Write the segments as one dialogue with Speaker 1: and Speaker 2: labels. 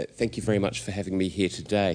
Speaker 1: Thank you very much for having me here today.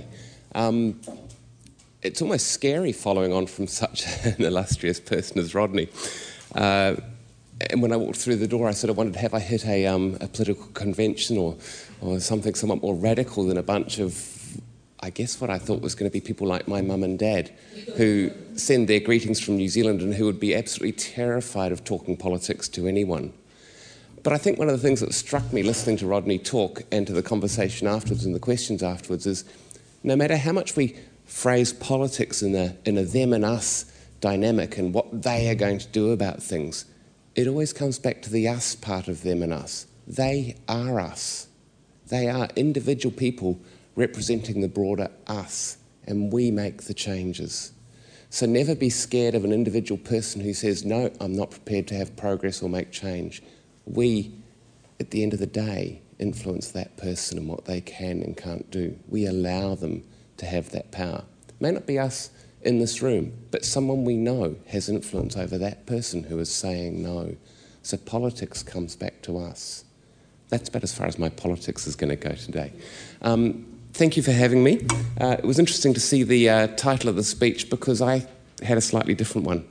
Speaker 1: It's almost scary following on from such an illustrious person as Rodney. And when I walked through the door, I sort of wondered, have I hit a political convention or something somewhat more radical than a bunch of, I guess what I thought was going to be people like my mum and dad, who send their greetings from New Zealand and who would be absolutely terrified of talking politics to anyone. But I think one of the things that struck me listening to Rodney talk and to the conversation afterwards and the questions afterwards is no matter how much we phrase politics in a them and us dynamic and what they are going to do about things, it always comes back to the us part of them and us. They are us. They are individual people representing the broader us, and we make the changes. So never be scared of an individual person who says, no, I'm not prepared to have progress or make change. We, at the end of the day, influence that person and what they can and can't do. We allow them to have that power. It may not be us in this room, but someone we know has influence over that person who is saying no. So politics comes back to us. That's about as far as my politics is going to go today. Thank you for having me. It was interesting to see the title of the speech because I had a slightly different one.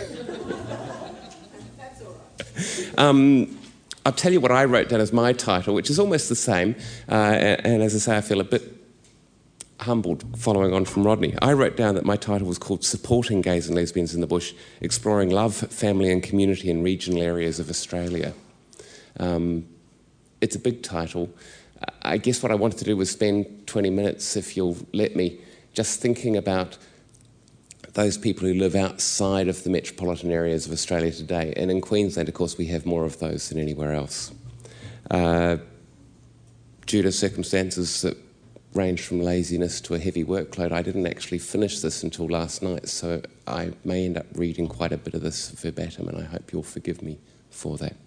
Speaker 2: That's all right.
Speaker 1: I'll tell you what I wrote down as my title, which is almost the same, and as I say, I feel a bit humbled following on from Rodney. I wrote down that my title was called Supporting Gays and Lesbians in the Bush, Exploring Love, Family and Community in Regional Areas of Australia. It's a big title. I guess what I wanted to do was spend 20 minutes, if you'll let me, just thinking about those people who live outside of the metropolitan areas of Australia today. And in Queensland, of course, we have more of those than anywhere else. Due to circumstances that range from laziness to a heavy workload, I didn't actually finish this until last night, so I may end up reading quite a bit of this verbatim, and I hope you'll forgive me for that.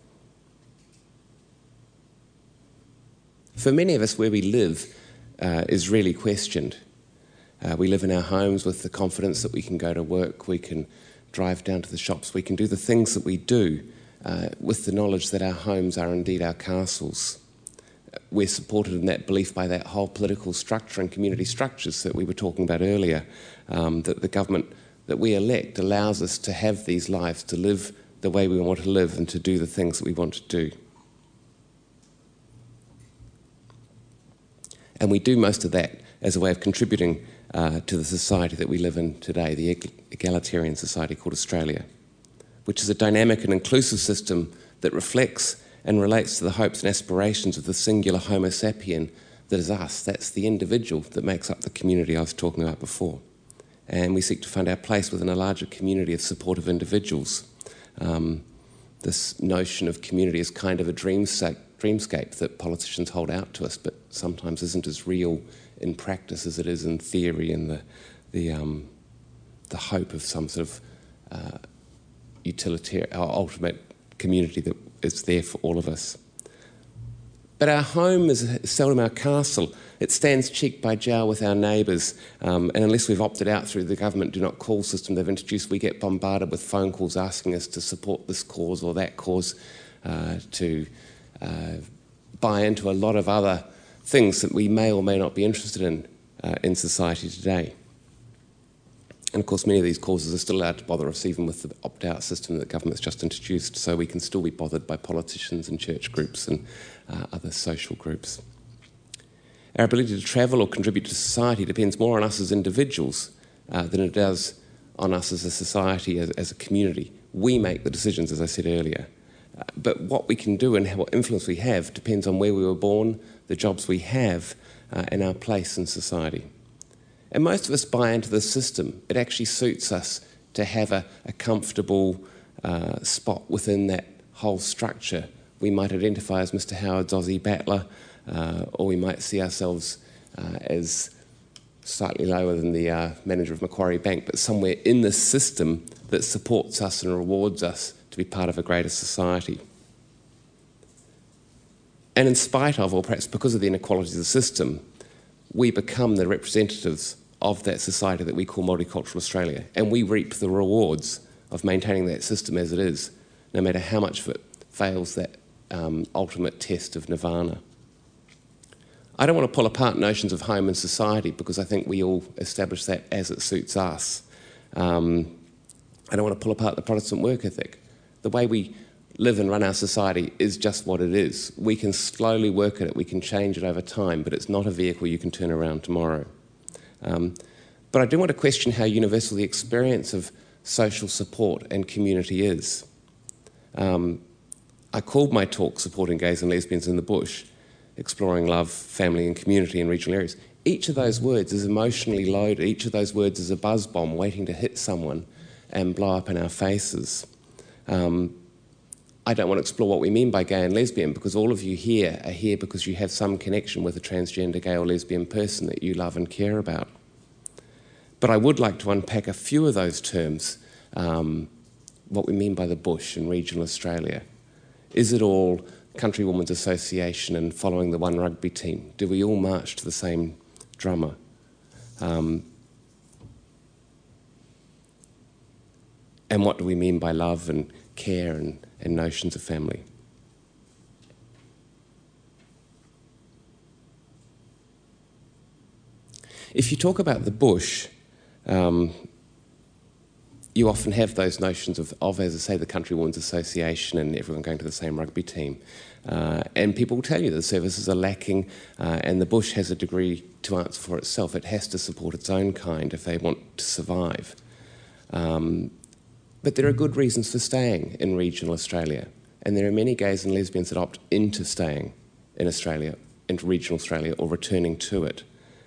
Speaker 1: For many of us, where we live is really questioned. We live in our homes with the confidence that we can go to work, we can drive down to the shops, we can do the things that we do with the knowledge that our homes are indeed our castles. We're supported in that belief by that whole political structure and community structures that we were talking about earlier, that the government that we elect allows us to have these lives, to live the way we want to live and to do the things that we want to do. And we do most of that as a way of contributing to the society that we live in today, the egalitarian society called Australia, which is a dynamic and inclusive system that reflects and relates to the hopes and aspirations of the singular Homo sapien that is us. That's the individual that makes up the community I was talking about before. And we seek to find our place within a larger community of supportive individuals. This notion of community is kind of a dreamscape that politicians hold out to us, but sometimes isn't as real in practice as it is in theory, and the hope of some sort of utilitarian or ultimate community that is there for all of us. But our home is seldom our castle. It stands cheek by jowl with our neighbours, and unless we've opted out through the government do not call system they've introduced, we get bombarded with phone calls asking us to support this cause or that cause, to buy into a lot of other things that we may or may not be interested in society today. And of course, many of these causes are still allowed to bother us even with the opt-out system that the government's just introduced, so we can still be bothered by politicians and church groups and other social groups. Our ability to travel or contribute to society depends more on us as individuals than it does on us as a society, as a community. We make the decisions, as I said earlier. But what we can do and what influence we have depends on where we were born, the jobs we have, and our place in society. And most of us buy into the system. It actually suits us to have a comfortable spot within that whole structure. We might identify as Mr. Howard's Aussie battler, or we might see ourselves as slightly lower than the manager of Macquarie Bank, but somewhere in the system that supports us and rewards us to be part of a greater society. And in spite of, or perhaps because of the inequalities of the system, we become the representatives of that society that we call multicultural Australia, and we reap the rewards of maintaining that system as it is, no matter how much of it fails that ultimate test of nirvana. I don't want to pull apart notions of home and society because I think we all establish that as it suits us. I don't want to pull apart the Protestant work ethic. The way we live and run our society is just what it is. We can slowly work at it, we can change it over time, but it's not a vehicle you can turn around tomorrow. But I do want to question how universal the experience of social support and community is. I called my talk Supporting Gays and Lesbians in the Bush, Exploring Love, Family and Community in Regional Areas. Each of those words is emotionally loaded. Each of those words is a buzz bomb waiting to hit someone and blow up in our faces. I don't want to explore what we mean by gay and lesbian because all of you here are here because you have some connection with a transgender gay or lesbian person that you love and care about. But I would like to unpack a few of those terms, what we mean by the bush in regional Australia. Is it all Country Women's Association and following the one rugby team? Do we all march to the same drummer? And what do we mean by love and care and notions of family? If you talk about the bush, you often have those notions of, as I say, the Country Women's Association and everyone going to the same rugby team. And people will tell you the services are lacking and the bush has a degree to answer for itself. It has to support its own kind if they want to survive. But there are good reasons for staying in regional Australia. And there are many gays and lesbians that opt into staying in Australia, into regional Australia, or returning to it.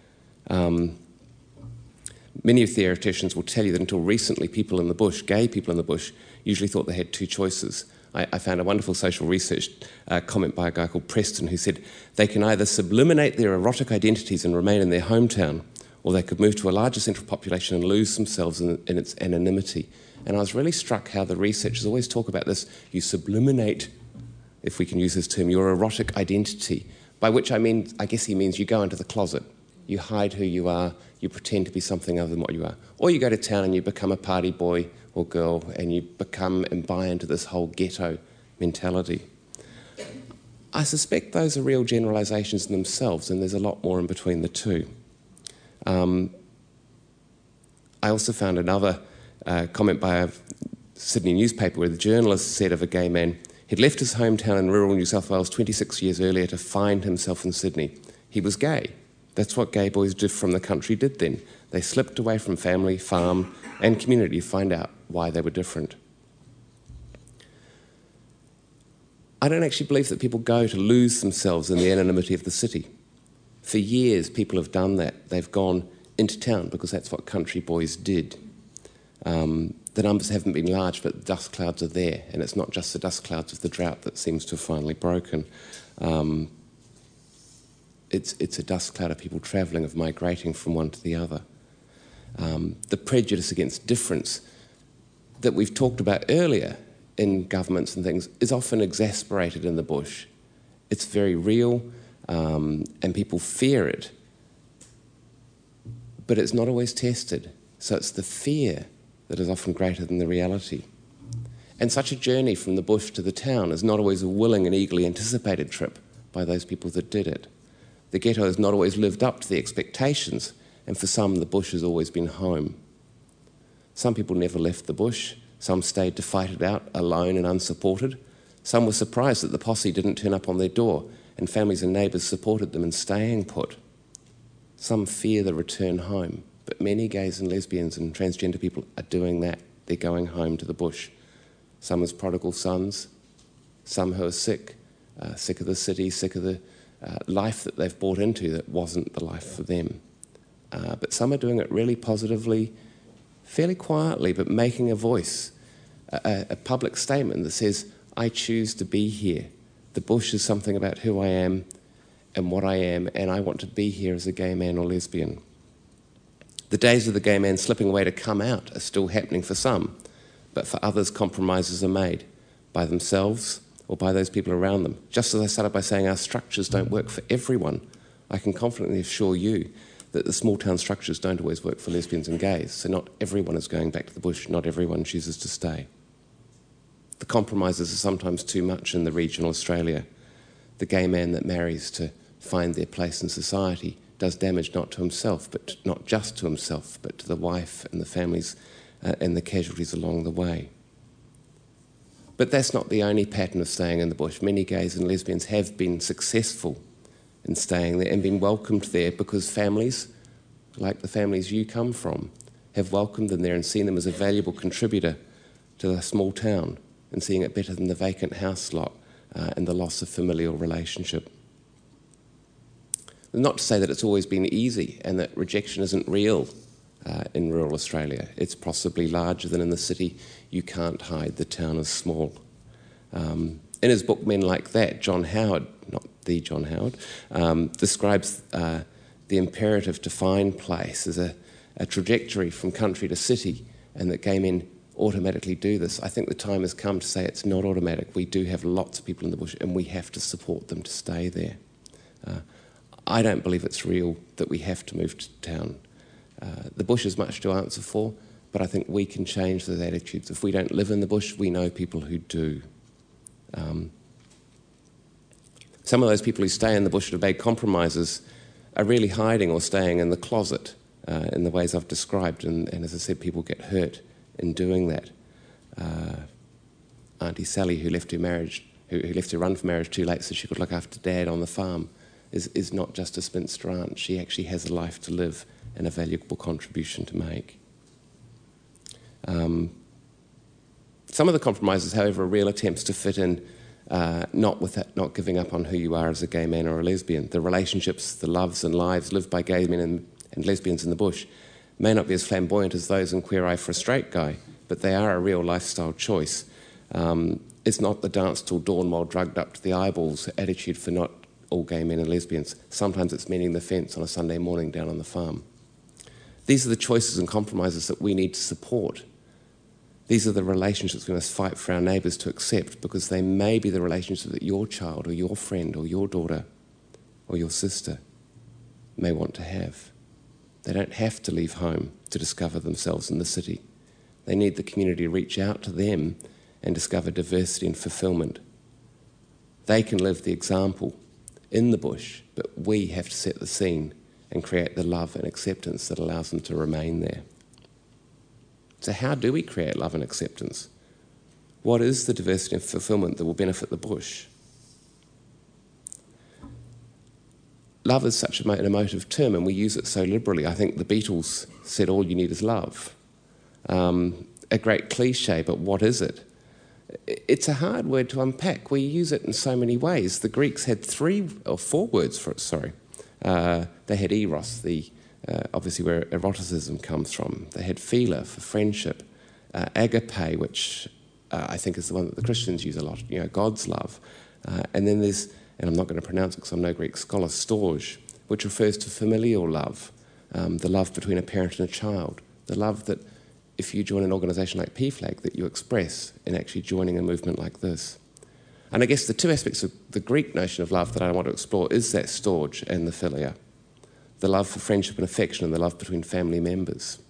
Speaker 1: Many of the theoreticians will tell you that until recently, people in the bush, gay people in the bush, usually thought they had two choices. I found a wonderful social research comment by a guy called Preston who said they can either subliminate their erotic identities and remain in their hometown, or they could move to a larger central population and lose themselves in its anonymity. And I was really struck how the researchers always talk about this. You subliminate, if we can use this term, your erotic identity, by which I mean, I guess he means you go into the closet. You hide who you are, you pretend to be something other than what you are. Or you go to town and you become a party boy or girl and you become and buy into this whole ghetto mentality. I suspect those are real generalisations in themselves, and there's a lot more in between the two. I also found another comment by a Sydney newspaper where the journalist said of a gay man, he'd left his hometown in rural New South Wales 26 years earlier to find himself in Sydney. He was gay. That's what gay boys from the country did then. They slipped away from family, farm and community to find out why they were different. I don't actually believe that people go to lose themselves in the anonymity of the city. For years, people have done that. They've gone into town because that's what country boys did. The numbers haven't been large, but the dust clouds are there, and it's not just the dust clouds of the drought that seems to have finally broken. It's a dust cloud of people travelling, of migrating from one to the other. The prejudice against difference that we've talked about earlier in governments and things is often exasperated in the bush. It's very real, and people fear it, but it's not always tested. So it's the fear that is often greater than the reality. And such a journey from the bush to the town is not always a willing and eagerly anticipated trip by those people that did it. The ghetto has not always lived up to the expectations, and for some, the bush has always been home. Some people never left the bush. Some stayed to fight it out, alone and unsupported. Some were surprised that the posse didn't turn up on their door, and families and neighbours supported them in staying put. Some fear the return home, but many gays and lesbians and transgender people are doing that. They're going home to the bush. Some as prodigal sons, some who are sick of the city, sick of the life that they've bought into that wasn't the life for them. But some are doing it really positively, fairly quietly, but making a voice, a public statement that says, I choose to be here. The bush is something about who I am and what I am, and I want to be here as a gay man or lesbian. The days of the gay man slipping away to come out are still happening for some, but for others, compromises are made by themselves or by those people around them. Just as I started by saying our structures don't work for everyone, I can confidently assure you that the small town structures don't always work for lesbians and gays, so not everyone is going back to the bush, not everyone chooses to stay. The compromises are sometimes too much in the regional Australia. The gay man that marries to find their place in society does damage not to himself, but not just to himself, but to the wife and the families and the casualties along the way. But that's not the only pattern of staying in the bush. Many gays and lesbians have been successful in staying there and been welcomed there because families, like the families you come from, have welcomed them there and seen them as a valuable contributor to the small town and seeing it better than the vacant house lot and the loss of familial relationship. Not to say that it's always been easy and that rejection isn't real in rural Australia. It's possibly larger than in the city. You can't hide, the town is small. In his book Men Like That, John Howard, not the John Howard, describes the imperative to find place as a trajectory from country to city, and that gay men automatically do this. I think the time has come to say it's not automatic. We do have lots of people in the bush and we have to support them to stay there. I don't believe it's real that we have to move to town. The bush is much to answer for, but I think we can change those attitudes. If we don't live in the bush, we know people who do. Some of those people who stay in the bush and have made compromises are really hiding or staying in the closet in the ways I've described, and as I said, people get hurt in doing that. Auntie Sally, who left her marriage, who left her run for marriage too late so she could look after Dad on the farm, is not just a spinster aunt. She actually has a life to live and a valuable contribution to make. Some of the compromises, however, are real attempts to fit in, not giving up on who you are as a gay man or a lesbian. The relationships, the loves and lives lived by gay men and lesbians in the bush may not be as flamboyant as those in Queer Eye for a Straight Guy, but they are a real lifestyle choice. It's not the dance till dawn while drugged up to the eyeballs attitude for not all gay men and lesbians. Sometimes it's mending the fence on a Sunday morning down on the farm. These are the choices and compromises that we need to support. These are the relationships we must fight for our neighbours to accept, because they may be the relationship that your child or your friend or your daughter or your sister may want to have. They don't have to leave home to discover themselves in the city. They need the community to reach out to them and discover diversity and fulfilment. They can live the example in the bush, but we have to set the scene and create the love and acceptance that allows them to remain there. So how do we create love and acceptance? What is the diversity and fulfilment that will benefit the bush? Love is such an emotive term and we use it so liberally. I think the Beatles said all you need is love. A great cliche, but what is it? It's a hard word to unpack. We use it in so many ways. The Greeks had 3 or 4 words for it, They had eros, obviously where eroticism comes from. They had philia for friendship, agape, which I think is the one that the Christians use a lot, God's love. And then there's, and I'm not going to pronounce it because I'm no Greek scholar, storge, which refers to familial love, the love between a parent and a child, the love that if you join an organisation like PFLAG that you express in actually joining a movement like this. And I guess the 2 aspects of the Greek notion of love that I want to explore is that storge and the philia, the love for friendship and affection and the love between family members.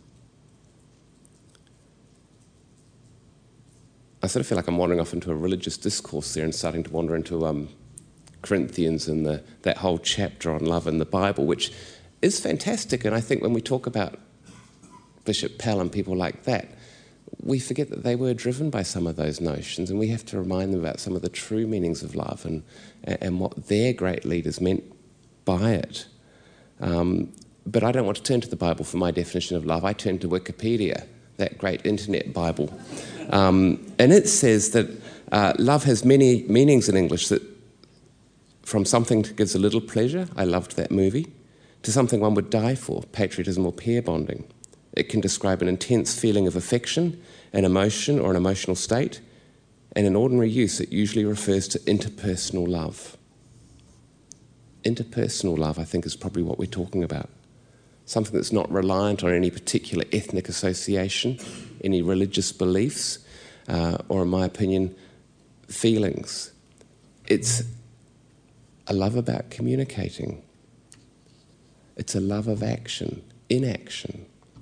Speaker 1: I sort of feel like I'm wandering off into a religious discourse there and starting to wander into Corinthians and that whole chapter on love in the Bible, which is fantastic. And I think when we talk about Bishop Pell and people like that, we forget that they were driven by some of those notions, and we have to remind them about some of the true meanings of love and what their great leaders meant by it. But I don't want to turn to the Bible for my definition of love. I turn to Wikipedia, that great internet Bible. And it says that love has many meanings in English, that from something that gives a little pleasure, I loved that movie, to something one would die for, patriotism or pair bonding. It can describe an intense feeling of affection, an emotion or an emotional state, and in ordinary use it usually refers to interpersonal love. Interpersonal love, I think, is probably what we're talking about. Something that's not reliant on any particular ethnic association, any religious beliefs, or, in my opinion, feelings. It's a love about communicating. It's a love of action, inaction.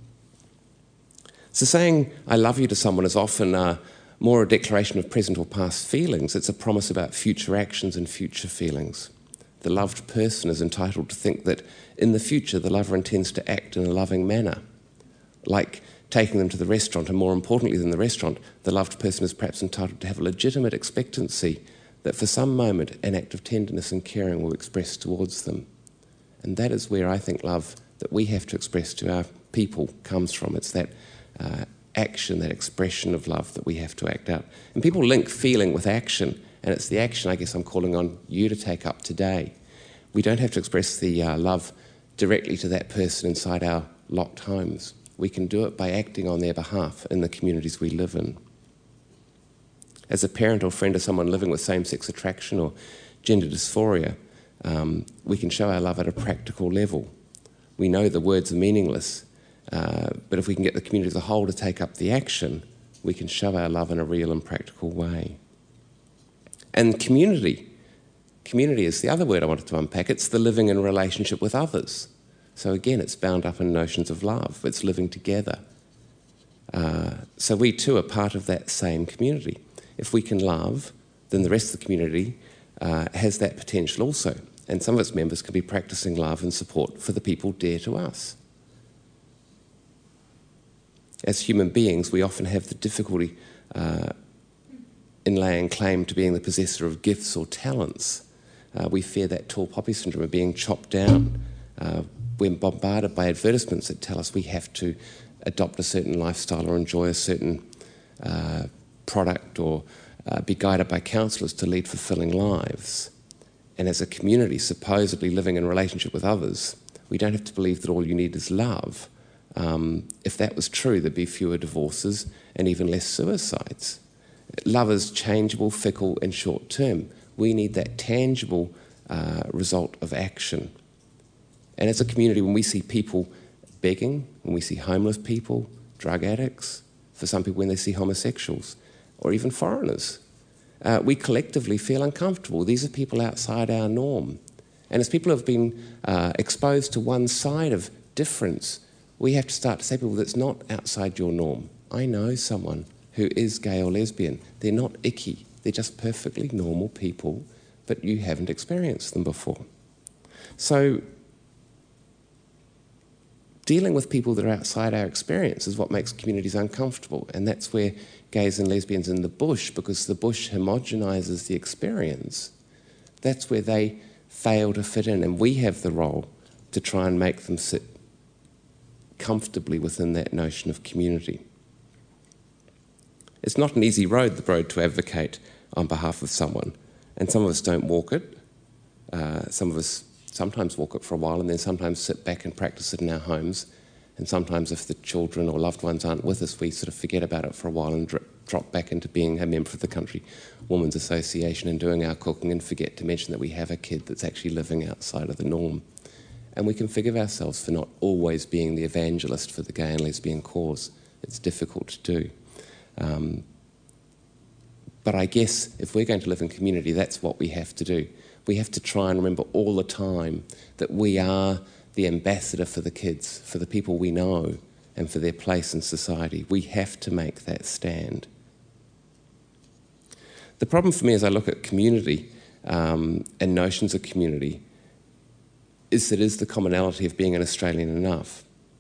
Speaker 1: So saying I love you to someone is often more a declaration of present or past feelings. It's a promise about future actions and future feelings. the loved person is entitled to think that in the future the lover intends to act in a loving manner, like taking them to the restaurant, and more importantly than the restaurant, the loved person is perhaps entitled to have a legitimate expectancy that for some moment an act of tenderness and caring will express towards them. And that is where I think love that we have to express to our people comes from. It's that action, that expression of love that we have to act out. And people link feeling with action, and it's the action I guess I'm calling on you to take up today. We don't have to express the love directly to that person inside our locked homes. We can do it by acting on their behalf in the communities we live in. As a parent or friend of someone living with same-sex attraction or gender dysphoria, we can show our love at a practical level. We know the words are meaningless, but if we can get the community as a whole to take up the action, we can show our love in a real and practical way. And community is the other word I wanted to unpack. It's the living in relationship with others. So again, it's bound up in notions of love. It's living together. So we too are part of that same community. If we can love, then the rest of the community has that potential also. And some of its members can be practicing love and support for the people dear to us. As human beings, we often have the difficulty in laying claim to being the possessor of gifts or talents. We fear that tall poppy syndrome of being chopped down. We're bombarded by advertisements that tell us we have to adopt a certain lifestyle or enjoy a certain product or be guided by counsellors to lead fulfilling lives. And as a community supposedly living in relationship with others, we don't have to believe that all you need is love. If that was true, there'd be fewer divorces and even less suicides. Love is changeable, fickle and short-term. We need that tangible result of action. And as a community, when we see people begging, when we see homeless people, drug addicts, for some people when they see homosexuals, or even foreigners, we collectively feel uncomfortable. These are people outside our norm. And as people have been exposed to one side of difference, we have to start to say to people that's not outside your norm. I know someone who is gay or lesbian. They're not icky. They're just perfectly normal people, but you haven't experienced them before. So dealing with people that are outside our experience is what makes communities uncomfortable, and that's where gays and lesbians in the bush, because the bush homogenises the experience, that's where they fail to fit in, and we have the role to try and make them sit comfortably within that notion of community. It's not an easy road, the road to advocate on behalf of someone, and some of us don't walk it. Some of us sometimes walk it for a while and then sometimes sit back and practice it in our homes, and sometimes if the children or loved ones aren't with us, we sort of forget about it for a while and drop back into being a member of the Country Women's Association and doing our cooking and forget to mention that we have a kid that's actually living outside of the norm. And we can forgive ourselves for not always being the evangelist for the gay and lesbian cause. It's difficult to do. But I guess if we're going to live in community, that's what we have to do. We have to try and remember all the time that we are the ambassador for the kids, for the people we know, and for their place in society. We have to make that stand. The problem for me as I look at community and notions of community is the commonality of being an Australian enough.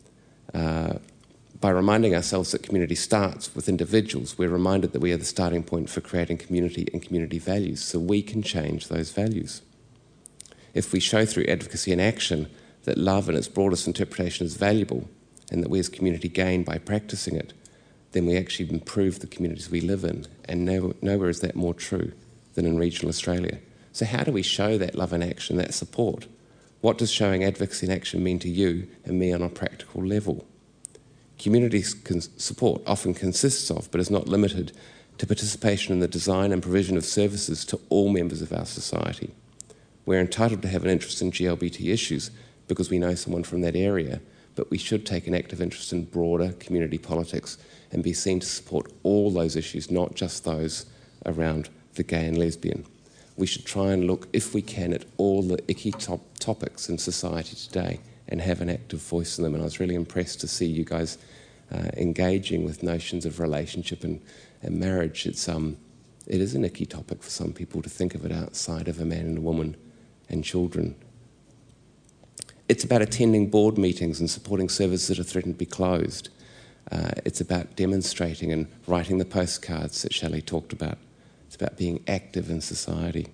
Speaker 1: By reminding ourselves that community starts with individuals, we're reminded that we are the starting point for creating community and community values, so we can change those values. If we show through advocacy and action that love in its broadest interpretation is valuable and that we as community gain by practicing it, then we actually improve the communities we live in, and nowhere is that more true than in regional Australia. So how do we show that love in action, that support? What does showing advocacy and action mean to you and me on a practical level? Community support often consists of, but is not limited to, participation in the design and provision of services to all members of our society. We're entitled to have an interest in GLBT issues because we know someone from that area, but we should take an active interest in broader community politics and be seen to support all those issues, not just those around the gay and lesbian. We should try and look, if we can, at all the icky topics in society today and have an active voice in them. And I was really impressed to see you guys engaging with notions of relationship and marriage. It is an icky topic for some people to think of it outside of a man and a woman and children. It's about attending board meetings and supporting services that are threatened to be closed. It's about demonstrating and writing the postcards that Shelley talked about. It's about being active in society.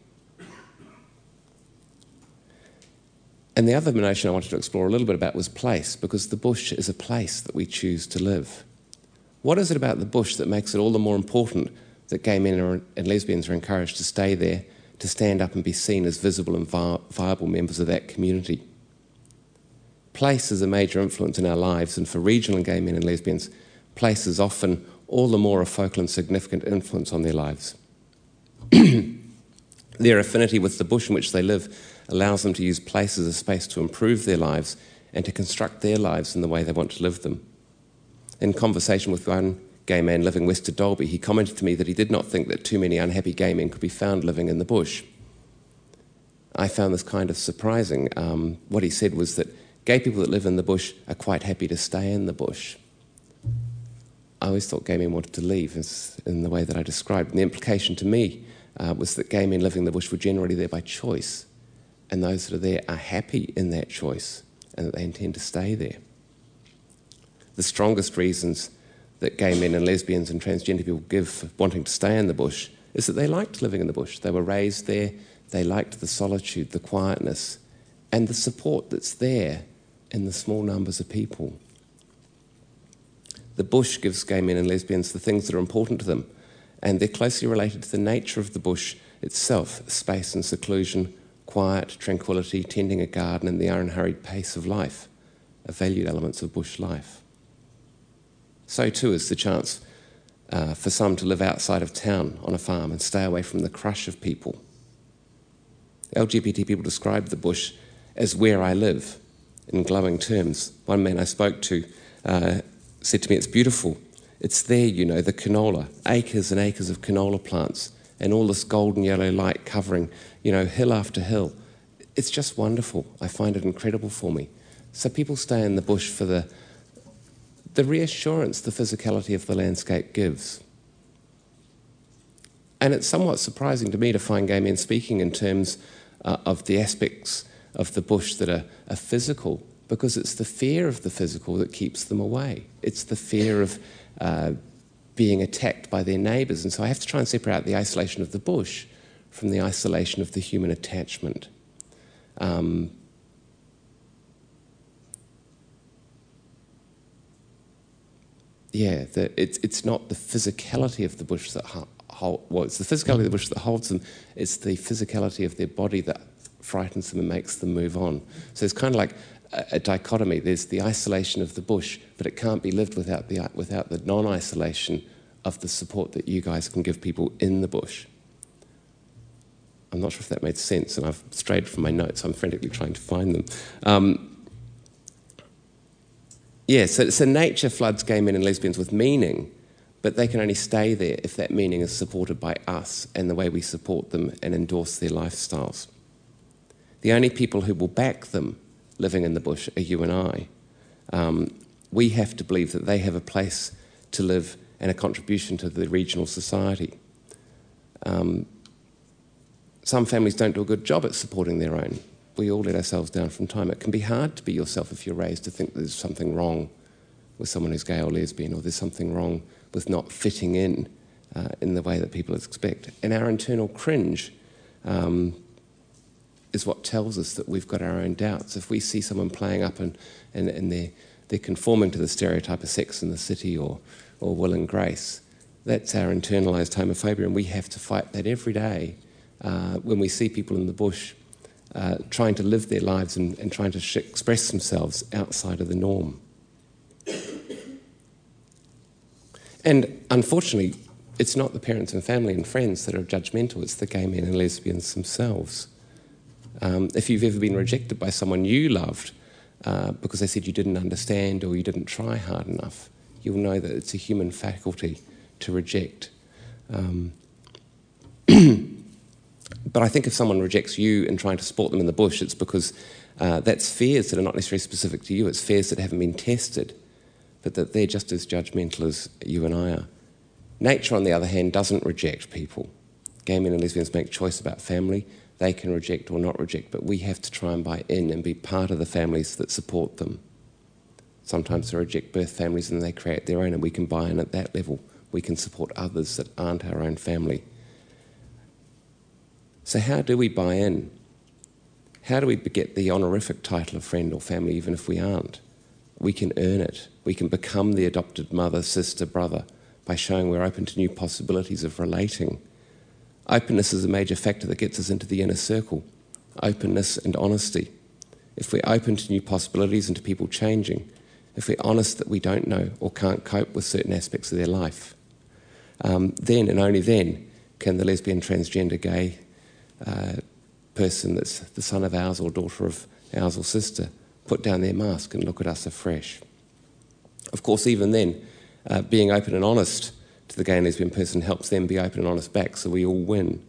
Speaker 1: And the other notion I wanted to explore a little bit about was place, because the bush is a place that we choose to live. What is it about the bush that makes it all the more important that gay men and lesbians are encouraged to stay there, to stand up and be seen as visible and viable members of that community? Place is a major influence in our lives, and for regional gay men and lesbians, place is often all the more a focal and significant influence on their lives. Their affinity with the bush in which they live allows them to use place as a space to improve their lives and to construct their lives in the way they want to live them. In conversation with one gay man living west of Dalby, he commented to me that he did not think that too many unhappy gay men could be found living in the bush. I found this kind of surprising. What he said was that gay people that live in the bush are quite happy to stay in the bush. I always thought gay men wanted to leave in the way that I described. And the implication to me was that gay men living in the bush were generally there by choice, and those that are there are happy in that choice and that they intend to stay there. The strongest reasons that gay men and lesbians and transgender people give for wanting to stay in the bush is that they liked living in the bush. They were raised there, they liked the solitude, the quietness, and the support that's there in the small numbers of people. The bush gives gay men and lesbians the things that are important to them, and they're closely related to the nature of the bush itself: space and seclusion, quiet, tranquility, tending a garden, and the unhurried pace of life are valued elements of bush life. So too is the chance for some to live outside of town on a farm and stay away from the crush of people. LGBT people describe the bush as where I live, in glowing terms. One man I spoke to said to me, "It's beautiful. It's there, you know, the canola, acres and acres of canola plants, and all this golden yellow light covering, you know, hill after hill. It's just wonderful. I find it incredible for me." So people stay in the bush for the reassurance the physicality of the landscape gives. And it's somewhat surprising to me to find gay men speaking in terms of the aspects of the bush that are physical, because it's the fear of the physical that keeps them away. It's the fear of being attacked by their neighbours. And so I have to try and separate out the isolation of the bush from the isolation of the human attachment. It's not the physicality of the bush that it's the physicality of the bush that holds them. It's the physicality of their body that frightens them and makes them move on. So it's kind of like a dichotomy. There's the isolation of the bush, but it can't be lived without the non-isolation of the support that you guys can give people in the bush. I'm not sure if that made sense, and I've strayed from my notes. I'm frantically trying to find them. So nature floods gay men and lesbians with meaning, but they can only stay there if that meaning is supported by us and the way we support them and endorse their lifestyles. The only people who will back them living in the bush are you and I. We have to believe that they have a place to live and a contribution to the regional society. Some families don't do a good job at supporting their own. We all let ourselves down from time. It can be hard to be yourself if you're raised to think there's something wrong with someone who's gay or lesbian, or there's something wrong with not fitting in the way that people expect. And our internal cringe is what tells us that we've got our own doubts. If we see someone playing up and they're conforming to the stereotype of Sex in the City or Will and Grace, that's our internalised homophobia, and we have to fight that every day when we see people in the bush trying to live their lives and trying to express themselves outside of the norm. And unfortunately, it's not the parents and family and friends that are judgmental, it's the gay men and lesbians themselves. If you've ever been rejected by someone you loved because they said you didn't understand or you didn't try hard enough, you'll know that it's a human faculty to reject. But I think if someone rejects you and trying to support them in the bush, it's because that's fears that are not necessarily specific to you. It's fears that haven't been tested, but that they're just as judgmental as you and I are. Nature, on the other hand, doesn't reject people. Gay men and lesbians make choice about family. they can reject or not reject, but we have to try and buy in and be part of the families that support them. Sometimes they reject birth families and they create their own, and we can buy in at that level. We can support others that aren't our own family. So how do we buy in? How do we get the honorific title of friend or family even if we aren't? We can earn it. We can become the adopted mother, sister, brother by showing we're open to new possibilities of relating. Openness is a major factor that gets us into the inner circle. Openness and honesty. If we're open to new possibilities and to people changing, if we're honest that we don't know or can't cope with certain aspects of their life, then and only then can the lesbian, transgender, gay person that's the son of ours or daughter of ours or sister put down their mask and look at us afresh. Of course, even then, being open and honest to the gay and lesbian person helps them be open and honest back, so we all win.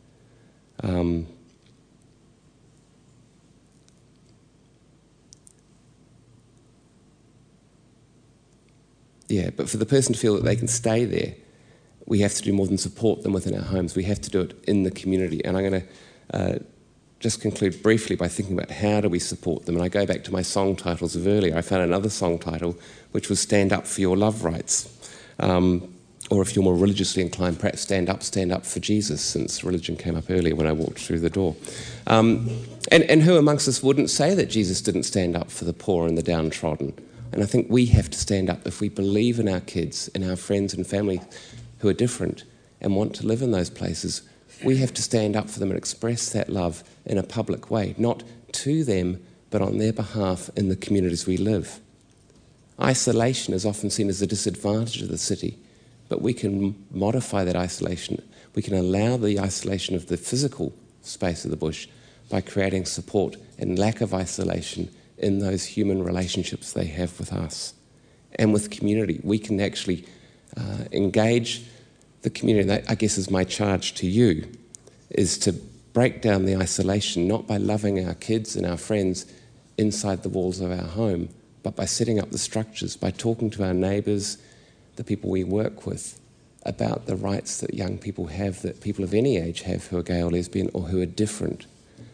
Speaker 1: Yeah, but for the person to feel that they can stay there, we have to do more than support them within our homes. We have to do it in the community. And I'm going to just conclude briefly by thinking about how do we support them. And I go back to my song titles of earlier. I found another song title, which was Stand Up for Your Love Rights. Or if you're more religiously inclined, perhaps stand up for Jesus, since religion came up earlier when I walked through the door. And who amongst us wouldn't say that Jesus didn't stand up for the poor and the downtrodden? And I think we have to stand up if we believe in our kids and our friends and family who are different and want to live in those places. We have to stand up for them and express that love in a public way, not to them, but on their behalf in the communities we live. Isolation is often seen as a disadvantage of the city, but we can modify that isolation. We can allow the isolation of the physical space of the bush by creating support and lack of isolation in those human relationships they have with us and with community. We can actually engage the community. That, I guess, is my charge to you, is to break down the isolation, not by loving our kids and our friends inside the walls of our home, but by setting up the structures, by talking to our neighbours, the people we work with, about the rights that young people have, that people of any age have who are gay or lesbian or who are different.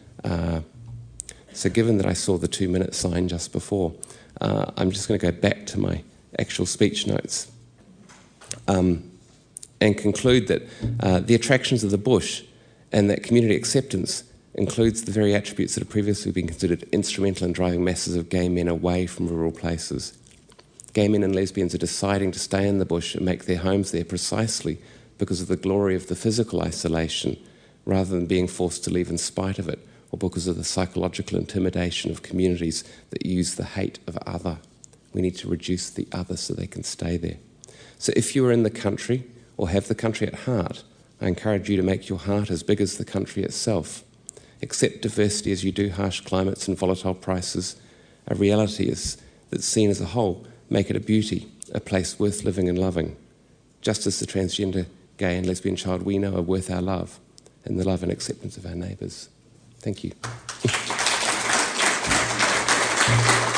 Speaker 1: So given that I saw the 2-minute sign just before, I'm just going to go back to my actual speech notes and conclude that the attractions of the bush and that community acceptance includes the very attributes that have previously been considered instrumental in driving masses of gay men away from rural places. Gay men and lesbians are deciding to stay in the bush and make their homes there precisely because of the glory of the physical isolation, rather than being forced to leave in spite of it, or because of the psychological intimidation of communities that use the hate of other. We need to reduce the other so they can stay there. So if you are in the country or have the country at heart, I encourage you to make your heart as big as the country itself. Accept diversity as you do harsh climates and volatile prices. A reality is that's seen as a whole. Make it a beauty, a place worth living and loving. Just as the transgender, gay and lesbian child we know are worth our love and the love and acceptance of our neighbours. Thank you.